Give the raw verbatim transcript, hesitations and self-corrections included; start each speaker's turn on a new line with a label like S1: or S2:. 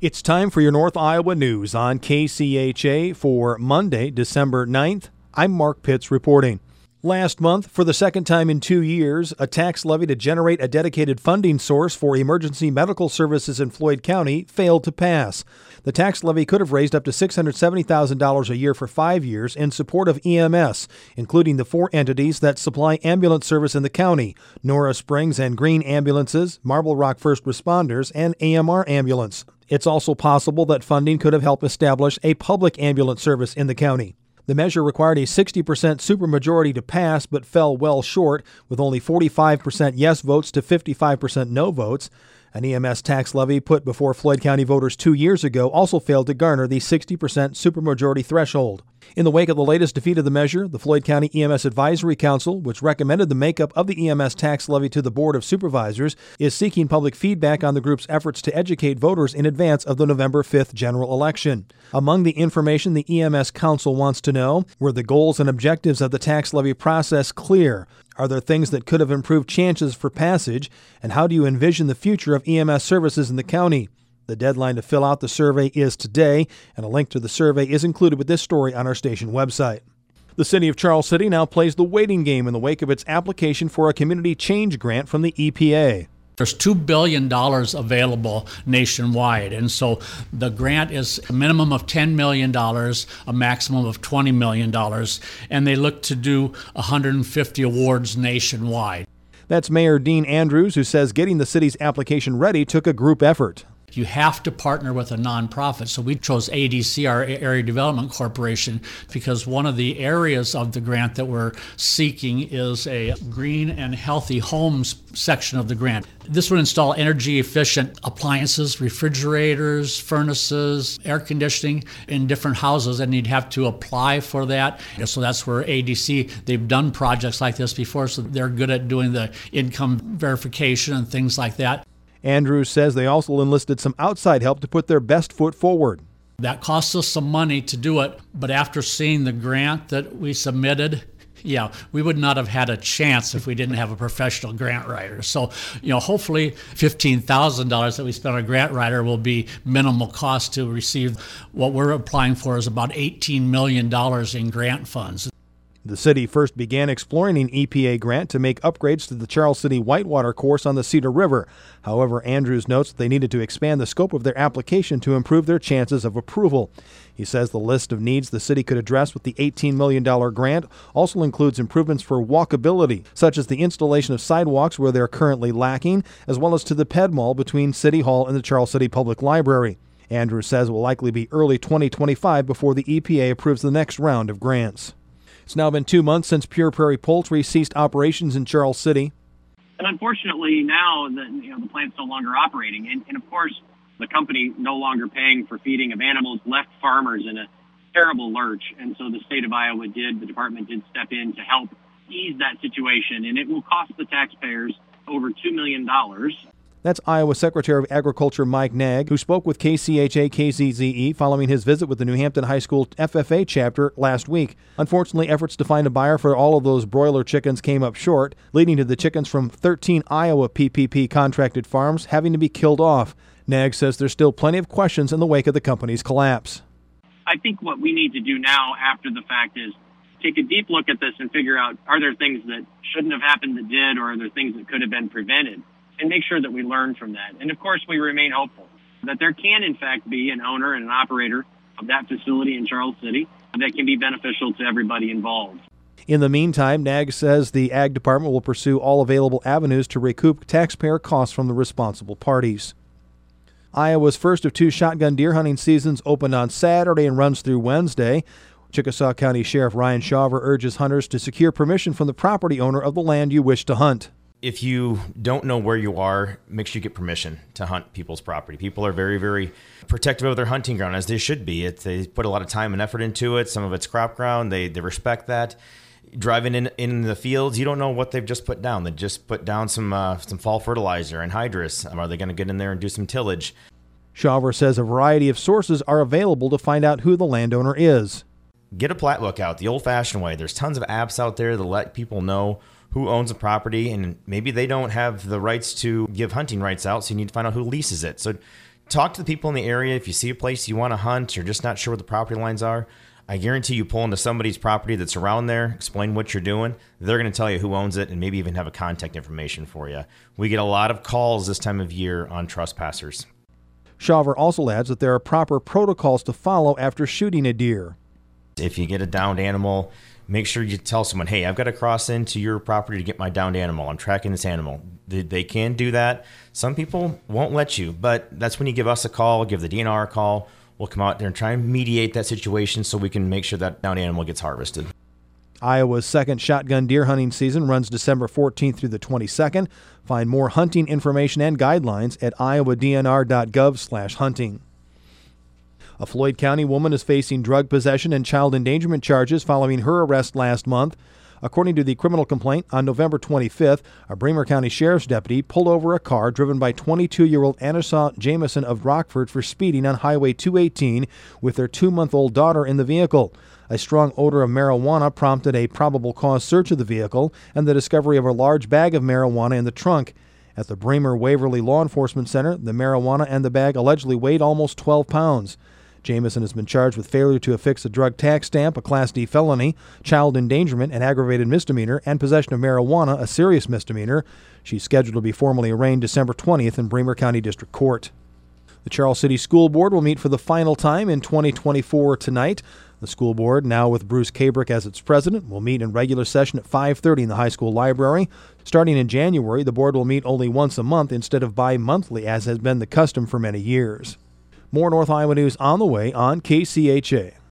S1: It's time for your North Iowa news on K C H A for Monday, December ninth. I'm Mark Pitts reporting. Last month, for the second time in two years, a tax levy to generate a dedicated funding source for emergency medical services in Floyd County failed to pass. The tax levy could have raised up to six hundred seventy thousand dollars a year for five years in support of E M S, including the four entities that supply ambulance service in the county: Nora Springs and Green Ambulances, Marble Rock First Responders, and A M R Ambulance. It's also possible that funding could have helped establish a public ambulance service in the county. The measure required a sixty percent supermajority to pass, but fell well short, with only forty-five percent yes votes to fifty-five percent no votes. An E M S tax levy put before Floyd County voters two years ago also failed to garner the sixty percent supermajority threshold. In the wake of the latest defeat of the measure, the Floyd County E M S Advisory Council, which recommended the makeup of the E M S tax levy to the Board of Supervisors, is seeking public feedback on the group's efforts to educate voters in advance of the November fifth general election. Among the information the E M S Council wants to know: were the goals and objectives of the tax levy process clear? Are there things that could have improved chances for passage? And how do you envision the future of E M S services in the county? The deadline to fill out the survey is today, and a link to the survey is included with this story on our station website. The city of Charles City now plays the waiting game in the wake of its application for a community change grant from the E P A.
S2: There's two billion dollars available nationwide, and so the grant is a minimum of ten million dollars, a maximum of twenty million dollars, and they look to do one hundred fifty awards nationwide.
S1: That's Mayor Dean Andrews, who says getting the city's application ready took a group effort.
S2: You have to partner with a nonprofit. So we chose A D C, our Area Development Corporation, because one of the areas of the grant that we're seeking is a green and healthy homes section of the grant. This would install energy efficient appliances, refrigerators, furnaces, air conditioning in different houses, and you'd have to apply for that. So that's where A D C, they've done projects like this before, so they're good at doing the income verification and things like that.
S1: Andrews says they also enlisted some outside help to put their best foot forward.
S2: That cost us some money to do it, but after seeing the grant that we submitted, yeah, we would not have had a chance if we didn't have a professional grant writer. So, you know, hopefully fifteen thousand dollars that we spent on a grant writer will be minimal cost to receive. What we're applying for is about eighteen million dollars in grant funds.
S1: The city first began exploring an E P A grant to make upgrades to the Charles City Whitewater course on the Cedar River. However, Andrews notes they needed to expand the scope of their application to improve their chances of approval. He says the list of needs the city could address with the eighteen million dollars grant also includes improvements for walkability, such as the installation of sidewalks where they're currently lacking, as well as to the Ped Mall between City Hall and the Charles City Public Library. Andrews says it will likely be early twenty twenty-five before the E P A approves the next round of grants. It's now been two months since Pure Prairie Poultry ceased operations in Charles City.
S3: And unfortunately, now the, you know, the plant's no longer operating. And, and, of course, the company no longer paying for feeding of animals left farmers in a terrible lurch. And so the state of Iowa did, the department did step in to help ease that situation. And it will cost the taxpayers over two million dollars.
S1: That's Iowa Secretary of Agriculture Mike Nag, who spoke with K C H A K Z Z E following his visit with the New Hampton High School F F A chapter last week. Unfortunately, efforts to find a buyer for all of those broiler chickens came up short, leading to the chickens from thirteen Iowa P P P contracted farms having to be killed off. Nag says there's still plenty of questions in the wake of the company's collapse.
S3: I think what we need to do now after the fact is take a deep look at this and figure out, are there things that shouldn't have happened that did, or are there things that could have been prevented? And make sure that we learn from that. And, of course, we remain hopeful that there can, in fact, be an owner and an operator of that facility in Charles City that can be beneficial to everybody involved.
S1: In the meantime, Nag says the Ag Department will pursue all available avenues to recoup taxpayer costs from the responsible parties. Iowa's first of two shotgun deer hunting seasons opened on Saturday and runs through Wednesday. Chickasaw County Sheriff Ryan Shawver urges hunters to secure permission from the property owner of the land you wish to hunt.
S4: If you don't know where you are, make sure you get permission to hunt people's property. People are very, very protective of their hunting ground, as they should be. It, they put a lot of time and effort into it. Some of it's crop ground. They they respect that. Driving in in the fields, you don't know what they've just put down. They just put down some uh, some fall fertilizer and hydrous. Are they going to get in there and do some tillage?
S1: Shawver says a variety of sources are available to find out who the landowner is.
S4: Get a plat book out the old-fashioned way. There's tons of apps out there that let people know who owns a property, and maybe they don't have the rights to give hunting rights out, so you need to find out who leases it. So talk to the people in the area. If you see a place you want to hunt, you're just not sure where the property lines are, I guarantee you pull into somebody's property that's around there, explain what you're doing. They're going to tell you who owns it and maybe even have a contact information for you. We get a lot of calls this time of year on trespassers.
S1: Shawver also adds that there are proper protocols to follow after shooting a deer.
S4: If you get a downed animal, make sure you tell someone, hey, I've got to cross into your property to get my downed animal. I'm tracking this animal. They, they can do that. Some people won't let you, but that's when you give us a call, give the D N R a call. We'll come out there and try and mediate that situation so we can make sure that downed animal gets harvested.
S1: Iowa's second shotgun deer hunting season runs December fourteenth through the twenty-second. Find more hunting information and guidelines at iowa d n r dot gov slash hunting. A Floyd County woman is facing drug possession and child endangerment charges following her arrest last month. According to the criminal complaint, on November twenty-fifth, a Bremer County Sheriff's deputy pulled over a car driven by twenty-two-year-old Anasaw Jameson of Rockford for speeding on Highway two eighteen with their two-month-old daughter in the vehicle. A strong odor of marijuana prompted a probable cause search of the vehicle and the discovery of a large bag of marijuana in the trunk. At the Bremer Waverly Law Enforcement Center, the marijuana and the bag allegedly weighed almost twelve pounds. Jameson has been charged with failure to affix a drug tax stamp, a Class D felony, child endangerment, an aggravated misdemeanor, and possession of marijuana, a serious misdemeanor. She's scheduled to be formally arraigned December twentieth in Bremer County District Court. The Charles City School Board will meet for the final time in twenty twenty-four tonight. The school board, now with Bruce Kabrick as its president, will meet in regular session at five thirty in the high school library. Starting in January, the board will meet only once a month instead of bi-monthly, as has been the custom for many years. More North Iowa news on the way on K C H A.